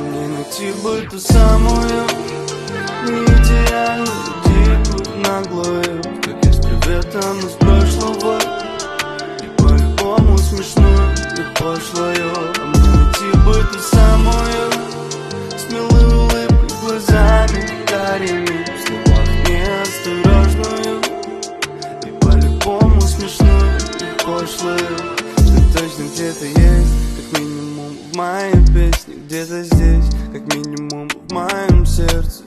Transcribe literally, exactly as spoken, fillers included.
мне найти бы ту самую, не идеальную, дикую, наглую, как я с приветом из прошлого, и по-любому смешную и пошлую. А мне найти бы ту самую, с милой улыбкой, глазами карими, в словах неосторожную, и по-любому смешную и пошлую. Ты точно где-то есть, как минимум в моей песне, где-то здесь, как минимум в моем сердце.